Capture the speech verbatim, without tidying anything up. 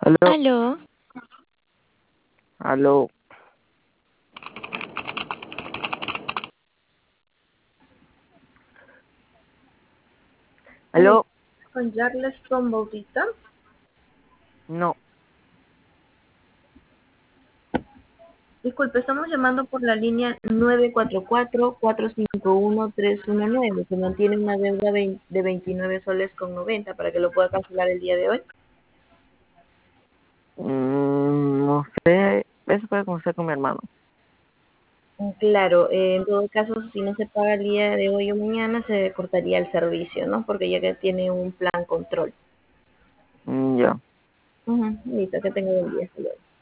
Aló, Aló, aló, Buenos días, aló, con Jarleston Bautista. no, Disculpe, estamos llamando por la línea nueve cuatro cuatro, cuatro cinco uno, tres uno nueve, que mantiene una deuda vein- de veintinueve soles con noventa para que lo pueda cancelar el día de hoy. mm, no sé, eso puede conversar con mi hermano. Mm, Claro, eh, en todo caso, si no se paga el día de hoy o mañana, se cortaría el servicio, ¿no? Porque ya que tiene un plan control. Mm, ya. Ujú, listo, que tenga buen día. Hasta luego.